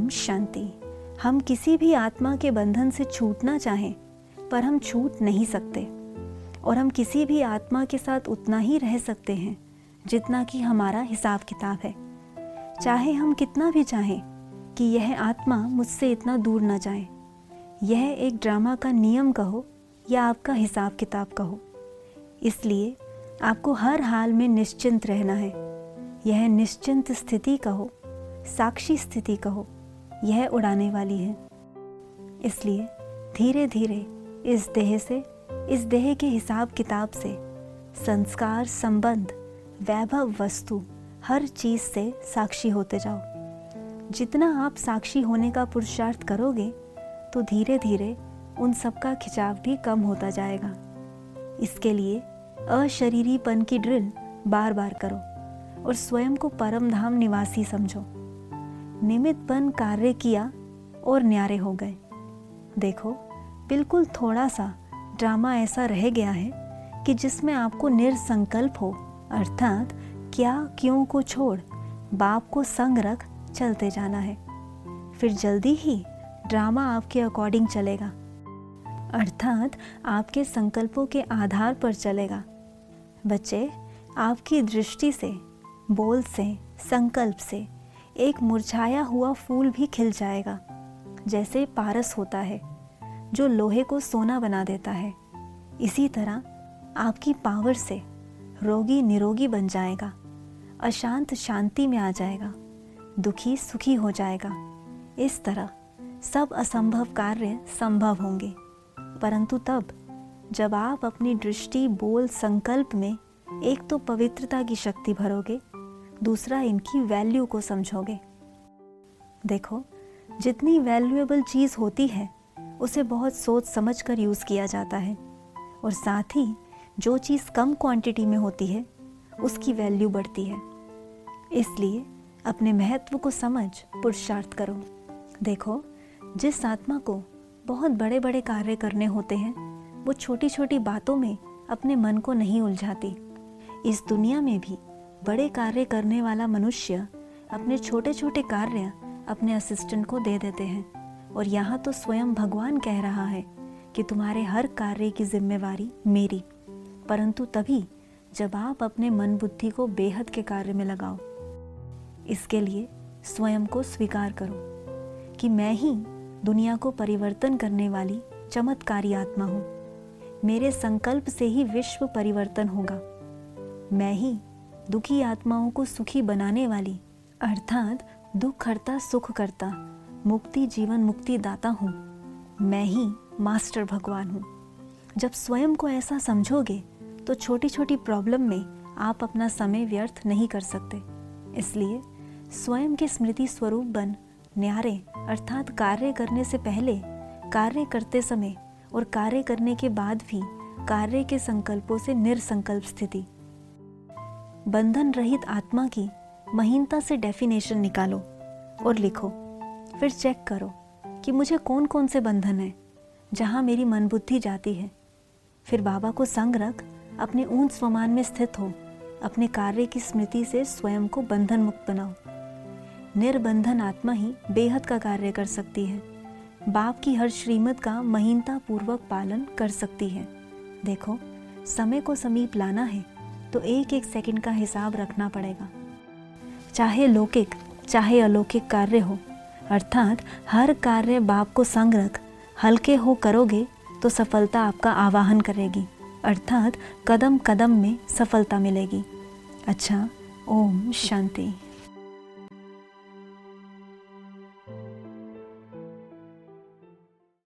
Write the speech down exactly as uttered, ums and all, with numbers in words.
ओम शांति। हम किसी भी आत्मा के बंधन से छूटना चाहें पर हम छूट नहीं सकते, और हम किसी भी आत्मा के साथ उतना ही रह सकते हैं जितना कि हमारा हिसाब किताब है। चाहे हम कितना भी चाहें कि यह आत्मा मुझसे इतना दूर न जाए। यह एक ड्रामा का नियम कहो या आपका हिसाब किताब कहो, इसलिए आपको हर हाल में निश्चिंत रहना है। यह निश्चिंत स्थिति कहो, साक्षी स्थिति कहो, यह उड़ाने वाली है। इसलिए धीरे धीरे इस देह से, इस देह के हिसाब किताब से, संस्कार, संबंध, वैभव, वस्तु, हर चीज़ से साक्षी होते जाओ। जितना आप साक्षी होने का पुरुषार्थ करोगे तो धीरे धीरे उन सब का खिंचाव भी कम होता जाएगा। इसके लिए अशरीरीपन की ड्रिल बार बार करो और स्वयं को परम धाम निवासी समझो। निमित्तपन कार्य किया और न्यारे हो गए। देखो, बिल्कुल थोड़ा सा ड्रामा ऐसा रह गया है कि जिसमें आपको निरसंकल्प हो, अर्थात क्या क्यों को छोड़ बाप को संग रख चलते जाना है। फिर जल्दी ही ड्रामा आपके अकॉर्डिंग चलेगा, अर्थात आपके संकल्पों के आधार पर चलेगा। बच्चे, आपकी दृष्टि से, बोल से, संकल्प से एक मुरझाया हुआ फूल भी खिल जाएगा, जैसे पारस होता है जो लोहे को सोना बना देता है। इसी तरह आपकी पावर से रोगी निरोगी बन जाएगा, अशांत शांति में आ जाएगा, दुखी सुखी हो जाएगा। इस तरह सब असंभव कार्य संभव होंगे, परंतु तब जब आप अपनी दृष्टि, बोल, संकल्प में एक तो पवित्रता की शक्ति भरोगे, दूसरा इनकी वैल्यू को समझोगे। देखो, जितनी वैल्यूएबल चीज़ होती है उसे बहुत सोच समझ कर यूज़ किया जाता है, और साथ ही जो चीज़ कम क्वांटिटी में होती है उसकी वैल्यू बढ़ती है। इसलिए अपने महत्व को समझ पुरुषार्थ करो। देखो, जिस आत्मा को बहुत बड़े बड़े कार्य करने होते हैं वो छोटी छोटी बातों में अपने मन को नहीं उलझाती। इस दुनिया में भी बड़े कार्य करने वाला मनुष्य अपने छोटे छोटे कार्य अपने असिस्टेंट को दे देते हैं, और यहाँ तो स्वयं भगवान कह रहा है कि तुम्हारे हर कार्य की जिम्मेवारी मेरी, परंतु तभी जब आप अपने मन बुद्धि को बेहद के कार्य में लगाओ। इसके लिए स्वयं को स्वीकार करो कि मैं ही दुनिया को परिवर्तन करने वाली चमत्कारी आत्मा हूँ। मेरे संकल्प से ही विश्व परिवर्तन होगा। मैं ही दुखी आत्माओं को सुखी बनाने वाली, अर्थात दुख हरता सुख करता, मुक्ति जीवन मुक्ति दाता हूँ। मैं ही मास्टर भगवान हूँ। जब स्वयं को ऐसा समझोगे तो छोटी छोटी प्रॉब्लम में आप अपना समय व्यर्थ नहीं कर सकते। इसलिए स्वयं के स्मृति स्वरूप बन न्यारे, अर्थात कार्य करने से पहले, कार्य करते समय और कार्य करने के बाद भी कार्य के संकल्पों से निरसंकल्प स्थिति। बंधन रहित आत्मा की महीनता से डेफिनेशन निकालो और लिखो। फिर चेक करो कि मुझे कौन कौन से बंधन हैं जहाँ मेरी मन बुद्धि जाती है। फिर बाबा को संग रख अपने ऊंच स्वमान में स्थित हो। अपने कार्य की स्मृति से स्वयं को बंधन मुक्त बनाओ। निर्बंधन आत्मा ही बेहद का कार्य कर सकती है। बाप की हर श्रीमत का महीनता पूर्वक पालन कर सकती है। देखो, समय को समीप लाना है तो एक एक सेकंड का हिसाब रखना पड़ेगा। चाहे लौकिक चाहे अलौकिक कार्य हो, अर्थात हर कार्य बाप को संग रख हल्के हो करोगे तो सफलता आपका आवाहन करेगी, अर्थात कदम कदम में सफलता मिलेगी। अच्छा, ओम शांति।